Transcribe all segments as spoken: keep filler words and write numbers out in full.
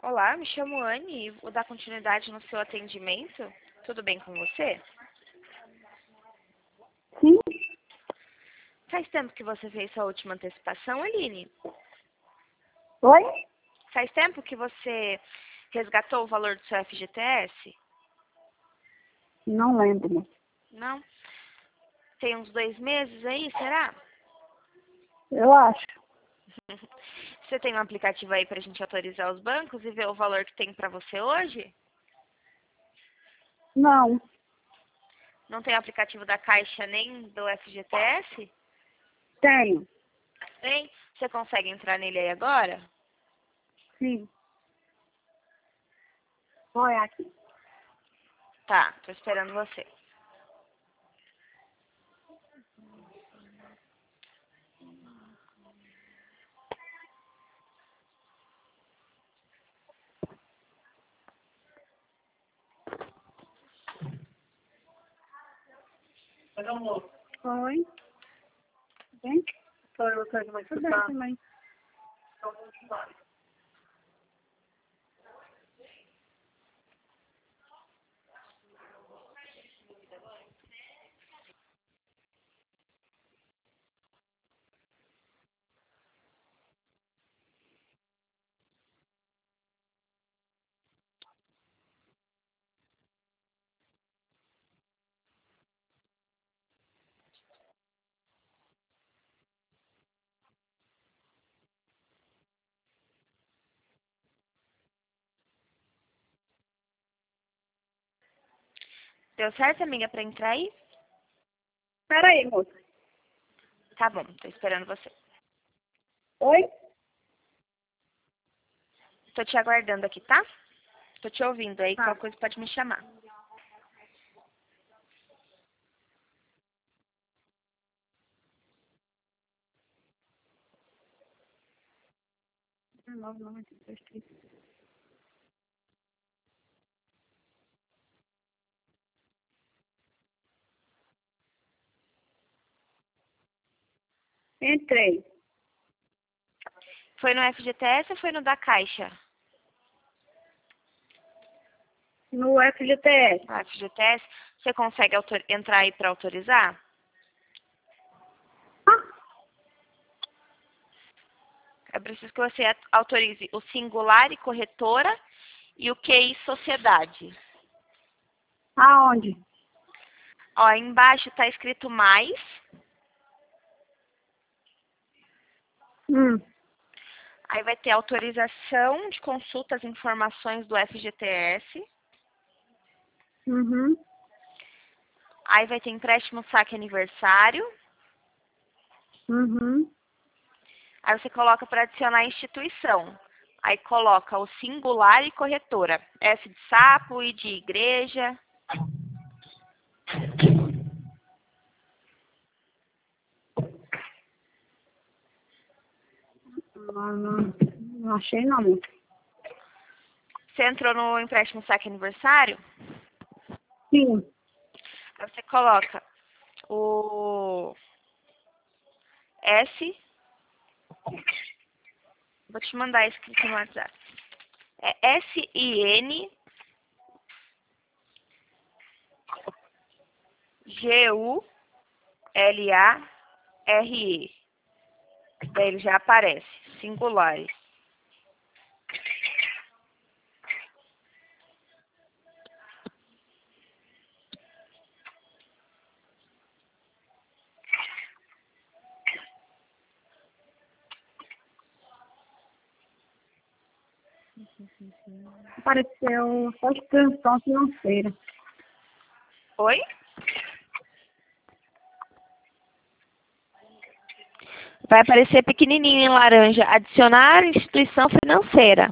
Olá, me chamo Anne e vou dar continuidade no seu atendimento. Tudo bem com você? Sim. Faz tempo que você fez sua última antecipação, Aline? Oi? Faz tempo que você resgatou o valor do seu F G T S? Não lembro. Não? Tem uns dois meses aí, será? Eu acho. Você tem um aplicativo aí pra gente autorizar os bancos e ver o valor que tem pra você hoje? Não. Não tem aplicativo da Caixa nem do F G T S? Tenho. Tem? Você consegue entrar nele aí agora? Sim. Olha aqui. Tá, tô esperando você. Oi. Bem? Sou eu, sou mais Tudo bem também. Deu certo, amiga, pra entrar aí? Pera aí, moça. Tá bom, tô esperando você. Oi? Tô te aguardando aqui, tá? Tô te ouvindo aí, Tá. qualquer coisa pode me chamar. nove, nove, dois, três. Entrei. Foi no F G T S ou foi no da Caixa? No F G T S. No F G T S, você consegue autor- entrar aí pra autorizar? Ah, Eu preciso que você autorize o singular e corretora e o Q I sociedade. aonde? Ó, aí embaixo tá escrito mais, Hum. aí vai ter autorização de consulta às informações do F G T S, Uhum. aí vai ter empréstimo saque aniversário, Uhum. aí você coloca para adicionar a instituição. Aí coloca o singular e corretora. S de sapo, I de igreja. Não, não, não achei não, moça. Você entrou no empréstimo saque aniversário? Sim. Aí você coloca o S. Vou te mandar escrito no WhatsApp. É S I N G U L A R E. Daí ele já aparece. Singulares. Apareceu só extensão financeira. Oi? Vai aparecer pequenininho em laranja. Adicionar instituição financeira.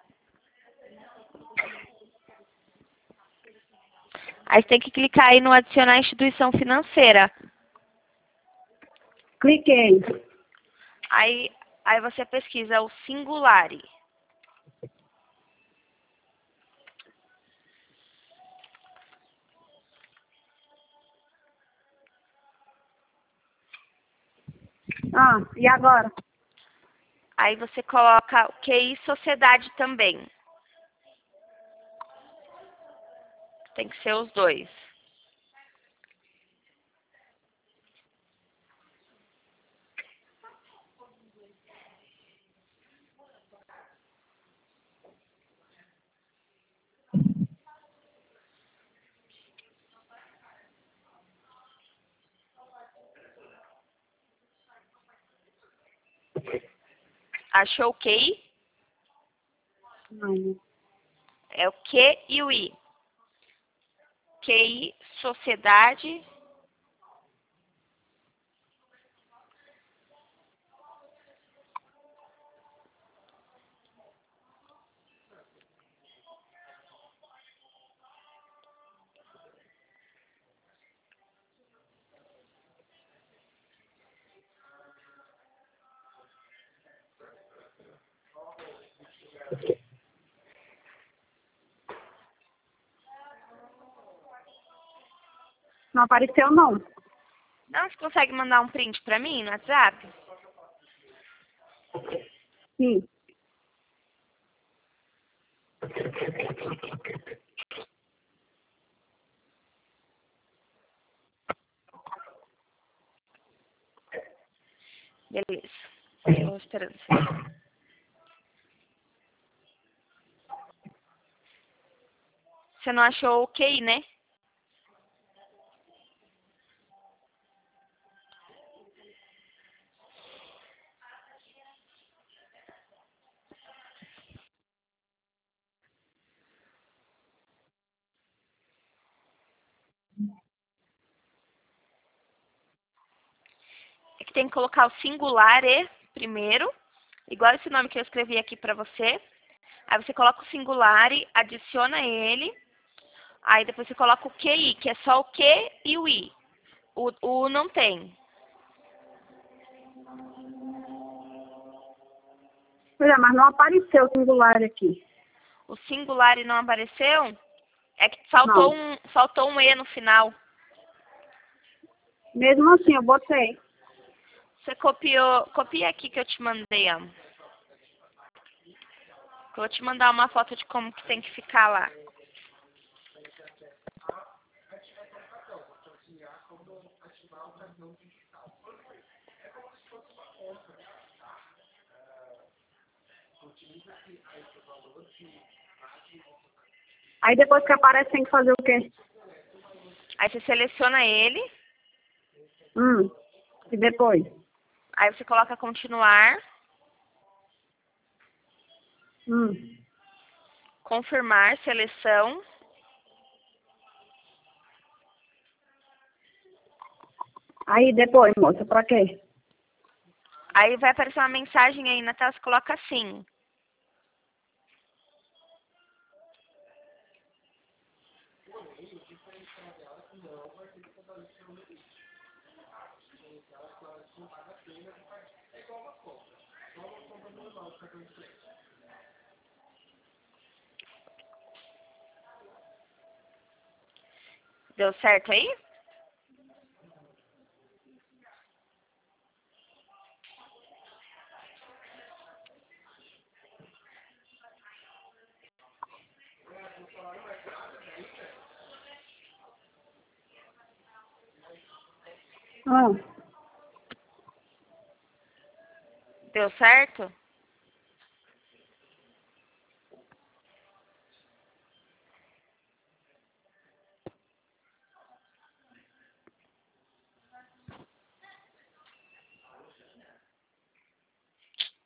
Aí você tem que clicar aí no adicionar instituição financeira. Cliquei. Aí, aí você pesquisa o Singulari. Ah, e agora? Aí você coloca o Q I sociedade também. Tem que ser os dois. Achou o Q I? Não. É o Q e o I. Q I, sociedade. Não apareceu, não. Não, você consegue mandar um print pra mim no WhatsApp? Sim. Beleza. Estou esperando você. Você não achou o Q I, né? É que tem que colocar o singular e primeiro, igual esse nome que eu escrevi aqui pra você. Aí você coloca o singular, adiciona ele. Aí depois você coloca o Q I, que é só o Q e o I. O U não tem. Pois é, mas não apareceu o singular aqui. O singular não apareceu? É que faltou Não. um, faltou um E no final. Mesmo assim, eu botei. Você copiou, copia aqui que eu te mandei, ó. Eu vou te mandar uma foto de como que tem que ficar lá. Aí depois que aparece tem que fazer o quê? Aí você seleciona ele, Hum. E depois? aí você coloca continuar, Hum. confirmar seleção. Aí depois, moça, pra quê? Aí vai aparecer uma mensagem aí na tela, você coloca assim. Deu certo aí? Ah. Deu certo?